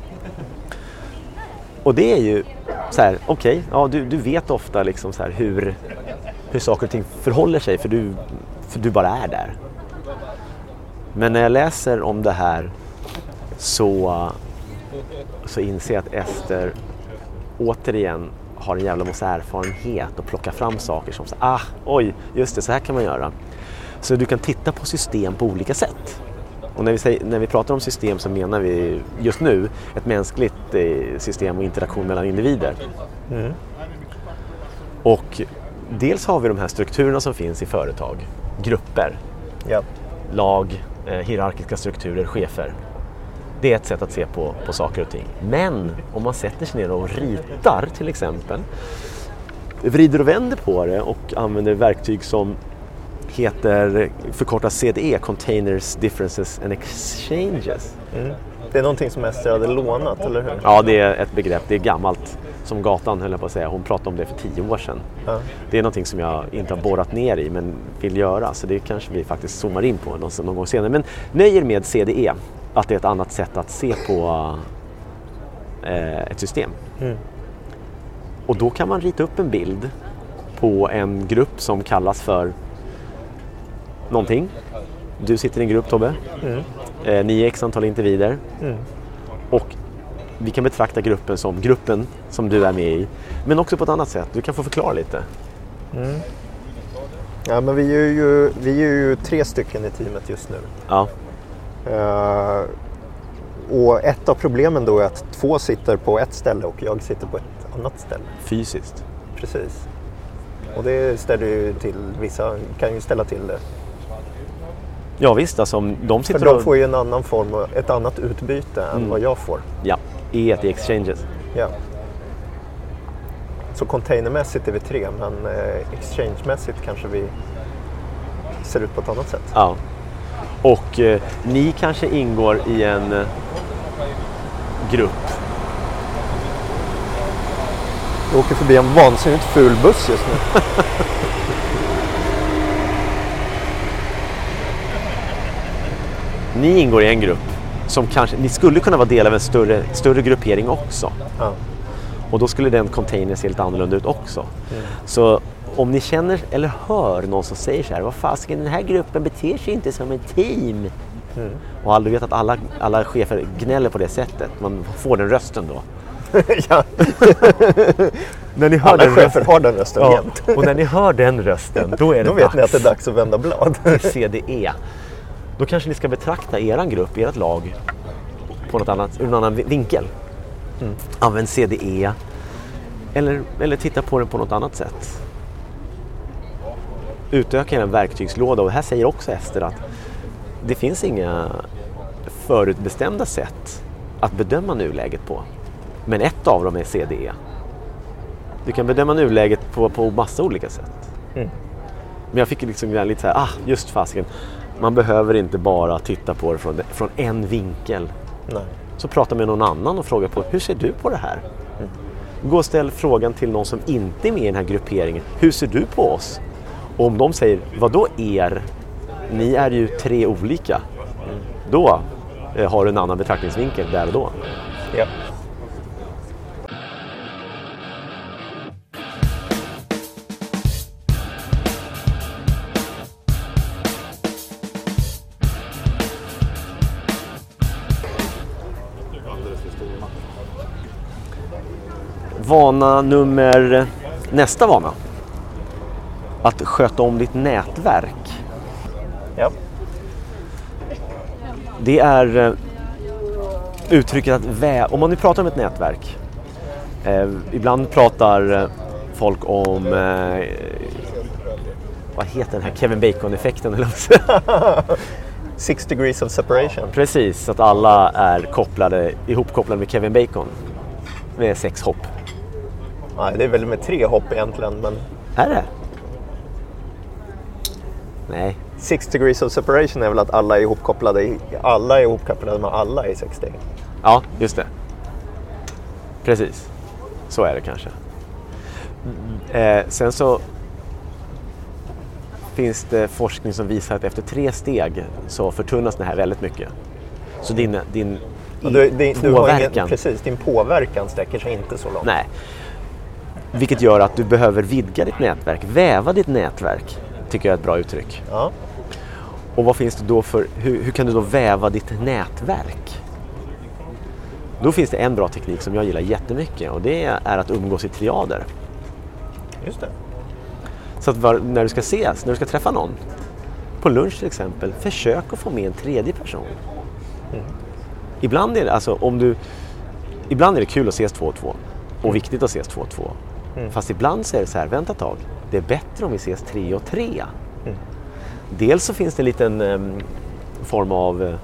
Och det är ju så här, okej, okay, ja, du, du vet ofta liksom så här hur, hur saker och ting förhåller sig, för du, för du bara är där. Men när jag läser om det här så, så inser jag att Ester återigen har en jävla massa erfarenhet och plocka fram saker som så, ah, oj, just det, så här kan man göra. Så du kan titta på system på olika sätt. Och när vi, säger, när vi pratar om system så menar vi just nu ett mänskligt eh, system och interaktion mellan individer. Mm. Och dels har vi de här strukturerna som finns i företag. Grupper, ja. lag, eh, hierarkiska strukturer, chefer. Det är ett sätt att se på, på saker och ting. Men om man sätter sig ner och ritar till exempel, vrider och vänder på det och använder verktyg som heter förkortat C D E, Containers, Differences and Exchanges. Mm. Det är någonting som Ester hade lånat, eller hur? Ja, det är ett begrepp. Det är gammalt. Som gatan höll jag på att säga. Hon pratade om det för tio år sedan. Ja. Det är någonting som jag inte har borrat ner i men vill göra. Så det kanske vi faktiskt zoomar in på någon, någon gång senare. Men nöjer med C D E. Att det är ett annat sätt att se på eh, ett system. Mm. Och då kan man rita upp en bild på en grupp som kallas för någonting. Du sitter i en grupp, Tobbe. Mm. Eh, ni är x antal individer. Mm. Och vi kan betrakta gruppen som gruppen som du är med i. Men också på ett annat sätt. Du kan få förklara lite. Mm. Ja, men vi är, ju, vi är ju tre stycken i teamet just nu. Ja. Uh, och ett av problemen då är att två sitter på ett ställe och jag sitter på ett annat ställe. Fysiskt. Precis. Och det ställer ju till, vissa kan ju ställa till det. Ja visst, alltså de sitter För de och... får ju en annan form och ett annat utbyte än mm. vad jag får. Ja, E i exchanges. Ja. Så containermässigt är vi tre, men eh, exchangemässigt kanske vi ser ut på ett annat sätt. Ja. Och eh, ni kanske ingår i en eh, grupp. Jag åker förbi en vansinnigt ful buss just nu. Ni ingår i en grupp som kanske, ni skulle kunna vara del av en större, större gruppering också. Ja. Och då skulle den container se lite annorlunda ut också. Mm. Så om ni känner eller hör någon som säger så här, vad fasiken, den här gruppen beter sig inte som ett team. Mm. Och aldrig vet att alla, alla chefer gnäller på det sättet. Man får den rösten då. Ja. När ni hör alla den chefer rösten, har den rösten ja. jämt. Och när ni hör den rösten, då är det då vet ni att det är dags att vända blad. C D E. Då kanske ni ska betrakta eran grupp, ert lag på något annat, ur en annan vinkel. Mm. Använd C D E eller, eller titta på den på något annat sätt. Utöka en verktygslåda, och här säger också Ester att det finns inga förutbestämda sätt att bedöma nuläget på. Men ett av dem är C D E. Du kan bedöma nuläget på, på massa olika sätt. Mm. Men jag fick liksom lite så här, ah, just fasiken. Man behöver inte bara titta på det från, från en vinkel. Nej. Så prata med någon annan och fråga på, hur ser du på det här? Mm. Gå och ställ frågan till någon som inte är med i den här grupperingen. Hur ser du på oss? Och om de säger, vad då er? Ni är ju tre olika. Mm. Då eh, har du en annan betraktningsvinkel där och då. Ja. Vana nummer, nästa vana. Att sköta om ditt nätverk. Ja. Det är eh, uttrycket att vä- om man nu pratar om ett nätverk. Eh, ibland pratar eh, folk om eh, vad heter den här Kevin Bacon-effekten eller Six degrees of separation. Precis, att alla är kopplade, ihopkopplade med Kevin Bacon. Med sex hopp. Nej, det är väl med tre hopp egentligen, men... Är det? Nej. Six degrees of separation är väl att alla är ihopkopplade, i, alla är ihopkopplade med alla i sex steg. Ja, just det. Precis. Så är det kanske. Eh, sen så finns det forskning som visar att efter tre steg så förtunnas det här väldigt mycket. Så din, din ja, du, din, påverkan... Du ingen, precis, din påverkan sträcker sig inte så långt. Nej. Vilket gör att du behöver vidga ditt nätverk, väva ditt nätverk, tycker jag är ett bra uttryck. Ja. Och vad finns det då för, hur, hur kan du då väva ditt nätverk? Då finns det en bra teknik som jag gillar jättemycket, och det är att umgås i triader. Just det. Så att var, när du ska ses, när du ska träffa någon, på lunch till exempel, försök att få med en tredje person. Mm. Ibland är det, alltså, om du, ibland är det kul att ses två och två och mm. viktigt att ses två och två. Mm. Fast ibland så är det så här, vänta ett tag, det är bättre om vi ses tre och tre. Mm. Dels så finns det en liten um, form av uh,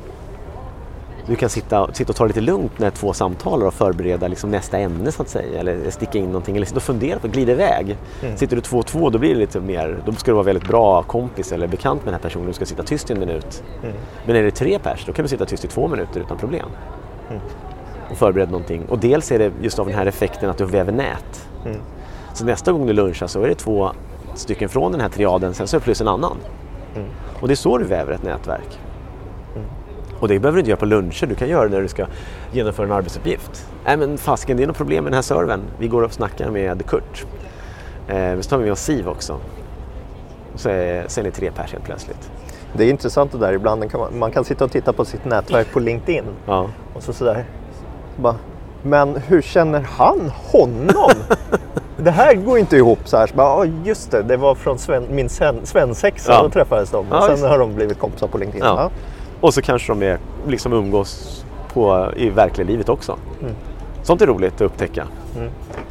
du kan sitta, sitta och ta det lite lugnt när två samtalar och förbereda liksom nästa ämne så att säga, eller sticka in någonting eller sitta och fundera på, glida iväg. Mm. Sitter du två och två, då blir det lite mer, då ska du vara väldigt bra kompis eller bekant med den här personen, du ska sitta tyst i en minut. Mm. Men är det tre pers, då kan du sitta tyst i två minuter utan problem. Mm. Och förbereda någonting. Och dels är det just av den här effekten att du väver nät. Mm. Så nästa gång du lunchar så är det två stycken från den här triaden, sen så är det plus en annan. Mm. Och det är så du väver ett nätverk. Mm. Och det behöver du inte göra på luncher, du kan göra det när du ska genomföra en arbetsuppgift. Nej men fasken, det är något problem med den här servern. Vi går och snackar med Kurt. Eh, så tar vi med oss Siv också. Och så är, sen är det tre pers helt plötsligt. Det är intressant det där, ibland kan man, man kan sitta och titta på sitt nätverk på LinkedIn. Ja. Och så sådär. Bara, men hur känner han honom? Det här går inte ihop så här. Så bara, oh, just det, det var från Sven, min sen, svensexa, ja. Då träffades de. Och ja, sen just. Har de blivit kompisar på LinkedIn. Ja. Ja. Och så kanske de är, liksom umgås på, i verkliga livet också. Mm. Sånt är roligt att upptäcka. Mm.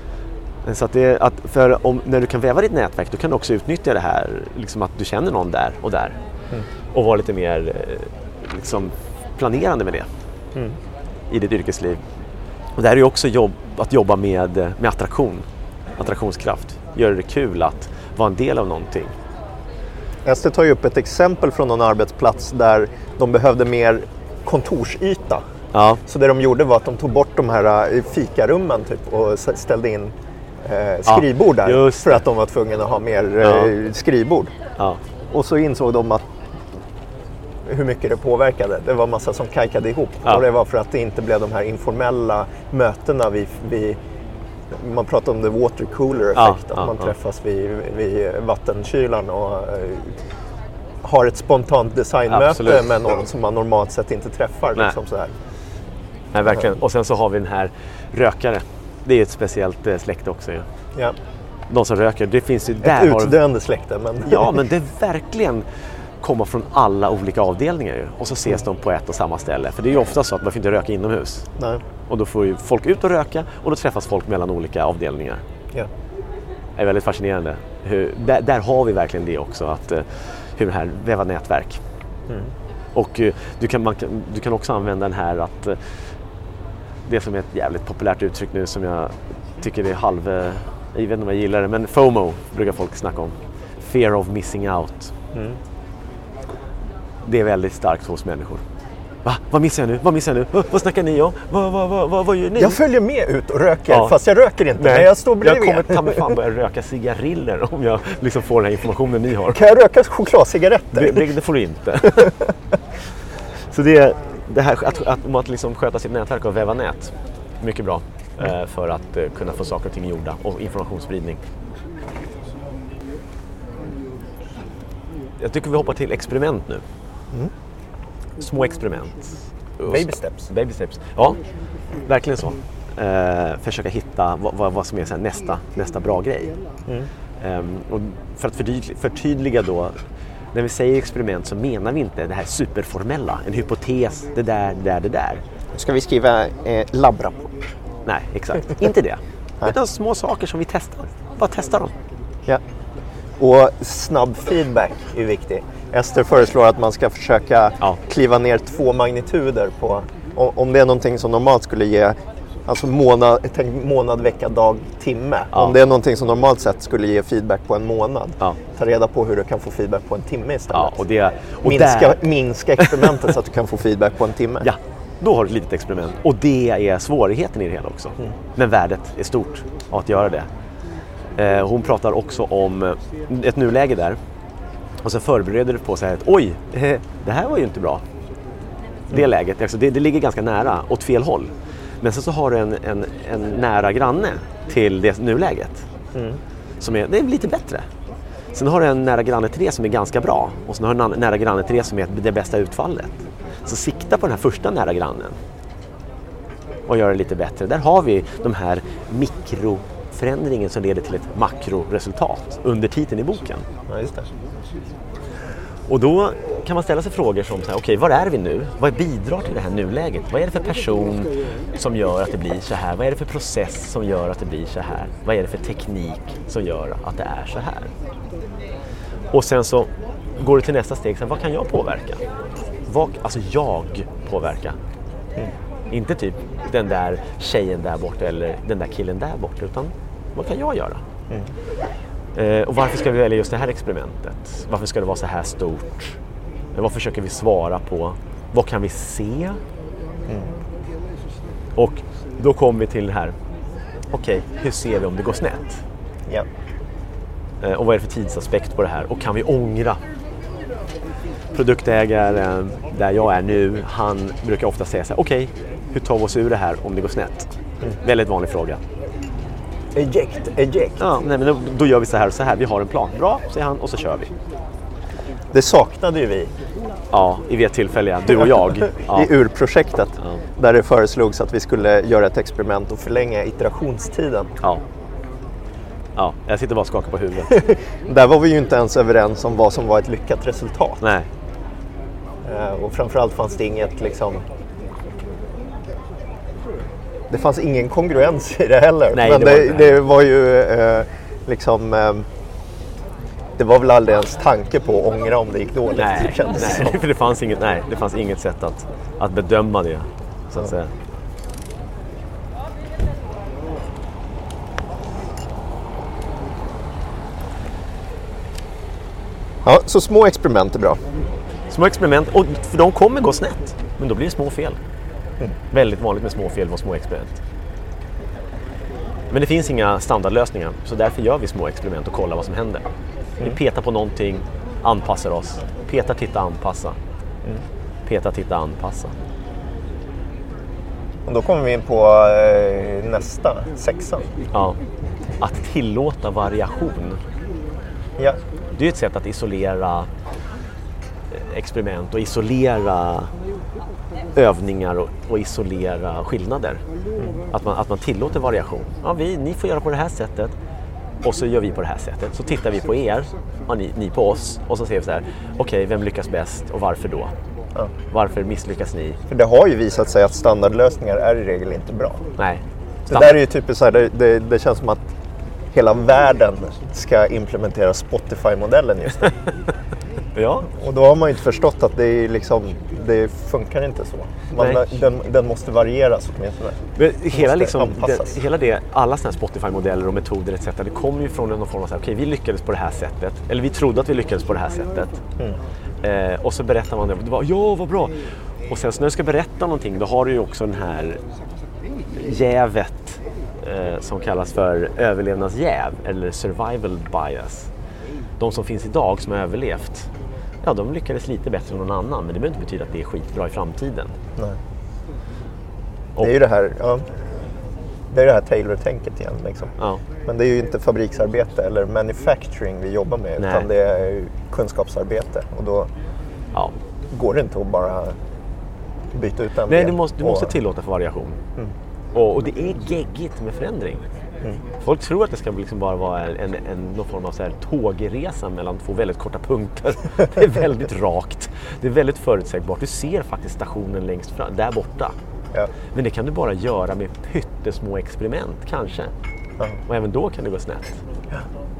Så att det, att för om, när du kan väva ditt nätverk, då kan du också utnyttja det här, liksom att du känner någon där och där. Mm. Och vara lite mer liksom, planerande med det mm. i ditt yrkesliv. Och det här är ju också jobb, att jobba med, med attraktion, attraktionskraft. Gör det kul att vara en del av någonting. Ester tar ju upp ett exempel från någon arbetsplats där de behövde mer kontorsyta. Ja. Så det de gjorde var att de tog bort de här fikarummen typ, och ställde in eh, skrivbord ja, där för att de var tvungna att ha mer ja. eh, skrivbord. Ja. Och så insåg de att hur mycket det påverkade. Det var massa som kajkade ihop. Ja. Och det var för att det inte blev de här informella mötena vid, vid man pratar om the water cooler effekt, ja, att ja, man ja. träffas vid, vid vattenkylan och uh, har ett spontant designmöte Absolut. Med någon som man normalt sett inte träffar. Nej. Liksom så här. Nej, verkligen. Och sen så har vi den här rökare. Det är ett speciellt eh, släkte också. Ja. Ja. De som röker, det finns ju där. Ett utdöende har... släkte. Men... ja, men det är verkligen komma från alla olika avdelningar ju. Och så ses mm. de på ett och samma ställe. För det är ju ofta så att man får inte röka inomhus. Nej. Och då får ju folk ut och röka och då träffas folk mellan olika avdelningar. Ja. Det är väldigt fascinerande. Hur, där, där har vi verkligen det också. Att, hur det här väva nätverk. Mm. Och du kan, man, du kan också använda den här att det som är ett jävligt populärt uttryck nu som jag tycker är halv, jag vet inte om jag gillar det, men FOMO brukar folk snacka om. Fear of missing out. Mm. Det är väldigt starkt hos människor. Va? Vad missar jag nu? Vad missar jag nu? Vad, vad snackar ni om? Vad, vad, vad, vad, vad gör ni? Jag följer med ut och röker, ja. Fast jag röker inte. Nej. Jag står bredvid. Jag kommer ta mig fan börja röka cigariller om jag liksom får den här informationen ni har. Kan jag röka chokladcigaretter? Det, det, det får du inte. Så det, det här att, att, att liksom sköta sitt nätverk och väva nät. Mycket bra mm. för att uh, kunna få saker och ting gjorda och informationsspridning. Jag tycker vi hoppar till experiment nu. Mm. Små experiment. Baby steps. Baby steps. Ja, verkligen så. Uh, försöka hitta vad, vad, vad som är så här nästa, nästa bra grej. Mm. Um, och för att förtydliga, förtydliga då, när vi säger experiment så menar vi inte det här superformella. En hypotes, det där, det där, det där. Ska vi skriva eh, labbrapport? Nej, exakt. Inte det. Utan små saker som vi testar. Bara testa dem. Ja. Och snabb feedback är viktig. Ester föreslår att man ska försöka ja. kliva ner två magnituder på, om det är någonting som normalt skulle ge alltså månad, månad vecka, dag, timme. Ja. Om det är någonting som normalt sett skulle ge feedback på en månad. Ja. Ta reda på hur du kan få feedback på en timme istället. Ja, och det, och minska, där... minska experimentet så att du kan få feedback på en timme. Ja, då har du ett litet experiment. Och det är svårigheten i det hela också. Mm. Men värdet är stort av att göra det. Eh, hon pratar också om ett nuläge där. Och så förbereder du på så här att oj, det här var ju inte bra. Det mm. läget, alltså det, det ligger ganska nära, åt fel håll. Men sen så har du en, en, en nära granne till det nuläget. Mm. Som är, det är lite bättre. Sen har du en nära granne till det som är ganska bra. Och sen har du en nära granne till det som är det bästa utfallet. Så sikta på den här första nära grannen. Och gör det lite bättre. Där har vi de här mikroförändringen som leder till ett makroresultat under titeln i boken. Ja, just det. Och då kan man ställa sig frågor som så här, okej, var är vi nu? Vad bidrar till det här nuläget? Vad är det för person som gör att det blir så här? Vad är det för process som gör att det blir så här? Vad är det för teknik som gör att det är så här? Och sen så går du till nästa steg, så här, vad kan jag påverka? Vad, alltså jag påverka. Mm. Inte typ den där tjejen där borta eller den där killen där borta, utan vad kan jag göra? Mm. Eh, och varför ska vi välja just det här experimentet? Varför ska det vara så här stort? Vad försöker vi svara på? Vad kan vi se? Mm. Och då kommer vi till det här. Okej, okay, hur ser vi om det går snett? Ja. Eh, och vad är det för tidsaspekt på det här? Och kan vi ångra? Produktägaren där jag är nu, han brukar ofta säga så här, okej, okay, hur tar vi oss ur det här om det går snett? Mm. Väldigt vanlig fråga. Eject, eject. Ja, nej, men då, då gör vi så här och så här, vi har en plan. Bra, säger han, och så kör vi. Det saknade ju vi. Ja, i ett tillfälle, ja. Du och jag. Ja. I urprojektet, ja. Där det föreslogs att vi skulle göra ett experiment och förlänga iterationstiden. Ja. Ja, jag sitter bara och skakar på huvudet. Där var vi ju inte ens överens om vad som var ett lyckat resultat. Nej. Uh, och framförallt fanns det inget liksom... Det fanns ingen kongruens i det heller. Nej, men det, det, var det, det var ju uh, liksom... Uh, det var väl aldrig ens tanke på att ångra om det gick dåligt. Nej, det nej, för det fanns inget, nej, det fanns inget sätt att, att bedöma det, så att ja. säga. Ja, så små experiment är bra. Små experiment, och för de kommer gå snett, men då blir det små fel. Mm. Väldigt vanligt med små fel och små experiment. Men det finns inga standardlösningar, så därför gör vi små experiment och kollar vad som händer. Mm. Vi petar på någonting, anpassar oss. Peta, titta, anpassa. Mm. Peta, titta, anpassa. Och då kommer vi in på eh, nästa, sexan. Ja, att tillåta variation. Ja. Det är ett sätt att isolera experiment och isolera övningar och, och isolera skillnader. Mm. Att, man, att man tillåter variation. Ja, vi, ni får göra på det här sättet och så gör vi på det här sättet. Så tittar vi på er och ni, ni på oss och så ser vi så här, okej, okay, vem lyckas bäst och varför då? Ja. Varför misslyckas ni? För det har ju visat sig att standardlösningar är i regel inte bra. Nej. Standard. Det där är ju typiskt så här, det, det, det känns som att hela världen ska implementera Spotify-modellen just nu. Ja. Och då har man ju inte förstått att det, är liksom, det funkar inte så. Man, den, den måste varieras åtminstone. Men hela, liksom, det, hela det, alla såna här Spotify-modeller och metoder et cetera, det kommer ju från någon form av så här, okej, vi lyckades på det här sättet. Eller vi trodde att vi lyckades på det här sättet. Mm. Eh, och så berättar man det. Det var, ja, vad bra. Och sen så när du ska berätta någonting, då har du ju också den här jävet eh, som kallas för överlevnadsjäv eller survival bias. De som finns idag som har överlevt, ja, de lyckades lite bättre än någon annan, men det behöver inte betyda att det är skitbra i framtiden. Nej. Och, det är ju det här, ja, det är det här Taylor-tänket igen. Liksom. Ja. Men det är ju inte fabriksarbete eller manufacturing vi jobbar med, Nej. utan det är kunskapsarbete. Och då ja. går det inte att bara byta ut en Nej, del. du måste, du och... måste tillåta för variation. Mm. Och, och det är geggigt med förändring. Mm. Folk tror att det ska liksom bara vara en, en, någon form av så här tågresa mellan två väldigt korta punkter. Det är väldigt rakt. Det är väldigt förutsägbart. Du ser faktiskt stationen längst fram, där borta. Ja. Men det kan du bara göra med pyttesmå experiment, kanske. Ja. Och även då kan det gå snett. Ja.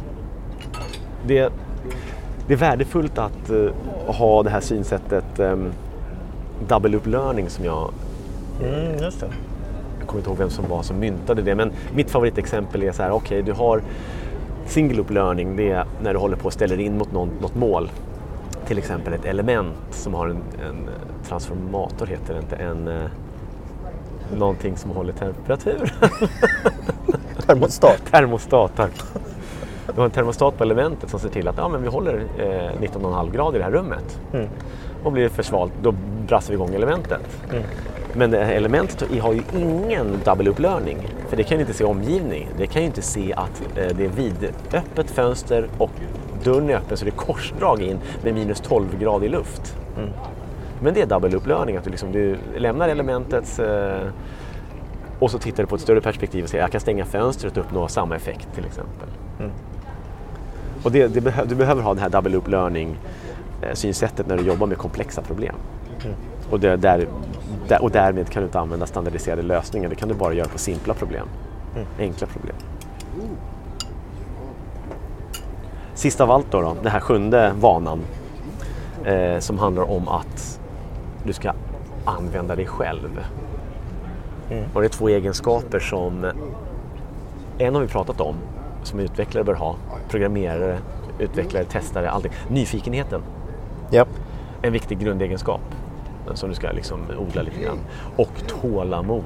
Det, det är värdefullt att uh, ha det här synsättet um, double loop learning som jag... Mm, just det. Jag kommer inte ihåg vem som var som myntade det, men mitt favoritexempel är så här, okej, okay, du har single loop learning, det är när du håller på och ställer in mot någon, något mål. Till exempel ett element som har en, en transformator, heter det inte, en eh, någonting som håller temperatur. Termostat. Termostat, tack. Du har en termostat på elementet som ser till att ja, men vi håller eh, nitton komma fem grader i det här rummet. Mm. Och blir det för svalt, då brassar vi igång elementet. Mm. Men det här elementet har ju ingen double loop learning, för det kan ju inte se omgivning. Det kan ju inte se att eh, det är vidöppet fönster och dörren är öppen så det är korsdrag in med minus tolv grader i luft. Mm. Men det är double loop learning, att du, liksom, du lämnar elementet eh, och så tittar du på ett större perspektiv och säger jag kan stänga fönstret och uppnå samma effekt till exempel. Mm. Och det, det behö- du behöver ha den här double loop learning eh, synsättet när du jobbar med komplexa problem. Mm. Och, det, där, där, och därmed kan du inte använda standardiserade lösningar. Det kan du bara göra på simpla problem. Mm. Enkla problem. Sist av allt då, då den här sjunde vanan eh, som handlar om att du ska använda dig själv. Mm. Och det är två egenskaper som en har vi pratat om, som utvecklare bör ha. Programmerare, utvecklare, testare, allting. Nyfikenheten. Yep. En viktig grundegenskap som du ska liksom odla lite grann. Och tålamod.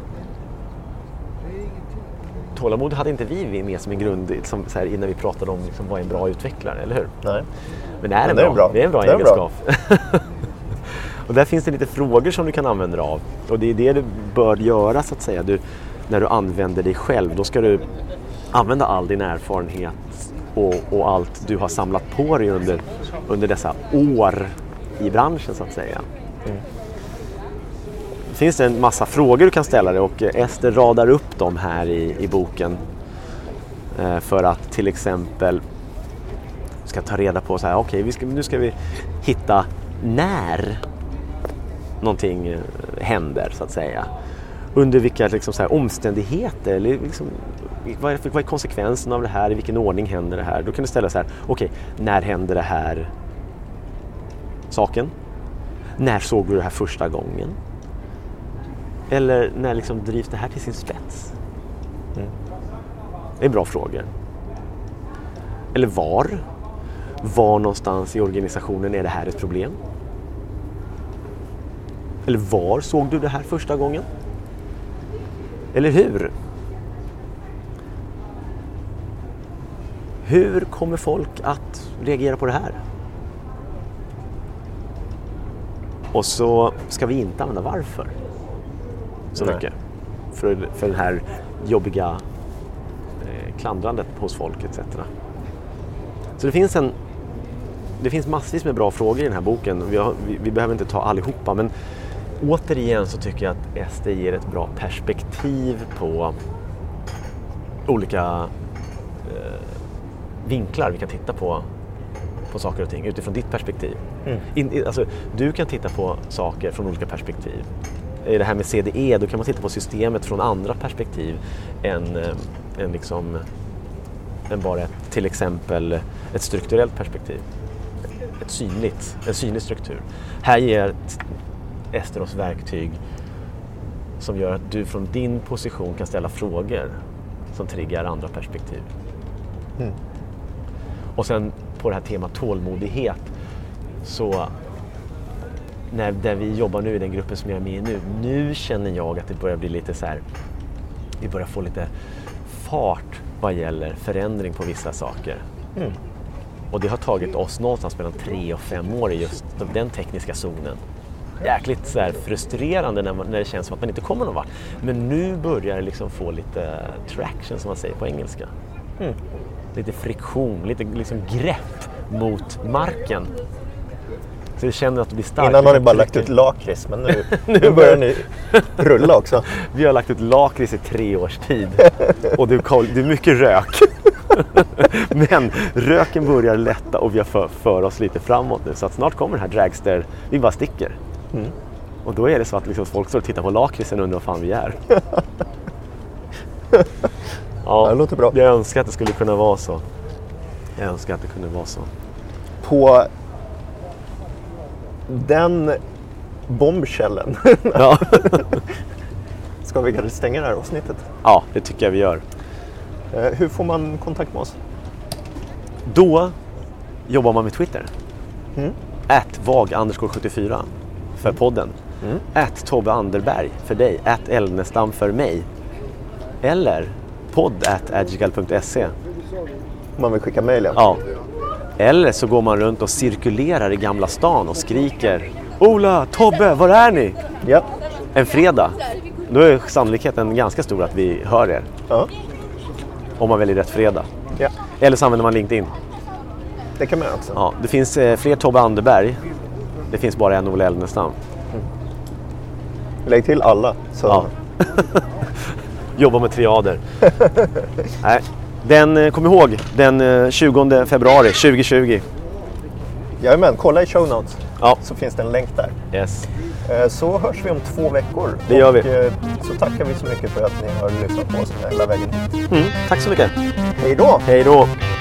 Tålamod hade inte vi med som en grund som, så här, innan vi pratade om liksom, vad är en bra utvecklare, eller hur? Nej. Men det är, en det bra, är bra. Det är en bra det är egenskap. Bra. Och där finns det lite frågor som du kan använda av. Och det är det du bör göra så att säga. Du, när du använder dig själv, då ska du använda all din erfarenhet och, och allt du har samlat på dig under, under dessa år i branschen så att säga. Mm. Det finns en massa frågor du kan ställa dig och Ester radar upp dem här i, i boken. Eh, för att till exempel ska ta reda på så här, okej, vi ska, nu ska vi hitta när någonting händer så att säga. Under vilka liksom, så här, omständigheter eller liksom, vad, är, vad är konsekvensen av det här, i vilken ordning händer det här? Då kan du ställa så här, okej, när händer det här saken? När såg du det här första gången? Eller när liksom drivs det här till sin spets? Mm. Det är bra frågor. Eller var? Var någonstans i organisationen är det här ett problem? Eller var såg du det här första gången? Eller hur? Hur kommer folk att reagera på det här? Och så ska vi inte använda varför så Nej. mycket. För, för den här jobbiga eh, klandrandet hos folk et cetera. Så det finns en det finns massvis med bra frågor i den här boken. Vi, har, vi, vi behöver inte ta allihopa, men återigen så tycker jag att Ester ger ett bra perspektiv på olika eh, vinklar vi kan titta på på saker och ting utifrån ditt perspektiv. Mm. In, alltså, du kan titta på saker från olika perspektiv. I det här med C D E, då kan man titta på systemet från andra perspektiv än, eh, än, liksom, än bara ett, till exempel ett strukturellt perspektiv. Ett synligt, en synlig struktur. Här ger Ester oss verktyg som gör att du från din position kan ställa frågor som triggar andra perspektiv. Mm. Och sen på det här temat tålmodighet, så när där vi jobbar nu i den gruppen som jag är med i nu, nu känner jag att det börjar bli lite så här, vi börjar få lite fart vad gäller förändring på vissa saker. Mm. Och det har tagit oss någonstans mellan tre och fem år i just den tekniska zonen. Jäkligt så här frustrerande när, man, när det känns som att man inte kommer någon vart. Men nu börjar det liksom få lite traction, som man säger på engelska. Mm. Lite friktion, lite liksom grepp mot marken. Så jag känner att det blir starkt. Innan har ni bara lagt ut lakrits, men nu, nu börjar ni rulla också. Vi har lagt ut lakrits i tre års tid. Och det är, det är mycket rök. Men röken börjar lätta och vi har för, för oss lite framåt nu. Så att snart kommer den här dragster, vi bara sticker. Mm. Och då är det så att liksom folk står och tittar på lakritsen och undrar vad fan vi är. Ja, det låter bra. Jag önskar att det skulle kunna vara så. Jag önskar att det kunde vara så. På den bombkällen. Ja. Ska vi kanske stänga det här avsnittet? Ja, det tycker jag vi gör. Hur får man kontakt med oss? Då jobbar man med Twitter. Mm. at vag underscore sjuttiofyra för podden. Mm. at Tobbe Anderberg för dig. at Elnestam för mig. Eller podd at agical punkt se. Man vill skicka mejl. Ja. Eller så går man runt och cirkulerar i Gamla stan och skriker: Ola, Tobbe, var är ni? Ja. En fredag. Då är sannolikheten ganska stor att vi hör er. Ja. Om man väljer rätt fredag. Ja. Eller så använder man LinkedIn. Det kan man också. Ja, det finns eh, fler Tobbe Anderberg. Det finns bara en Ola Elnestam. Mm. Lägg till alla. Så. Ja. Jobba med triader. Nej. Den, kom ihåg, den tjugonde februari tjugohundratjugo. Jajamän, kolla i show notes. Ja. Så finns det en länk där. Yes. Så hörs vi om två veckor. Det gör vi. Och så tackar vi så mycket för att ni har lyssnat på oss hela vägen hit. Mm, tack så mycket. Hej då! Hej då!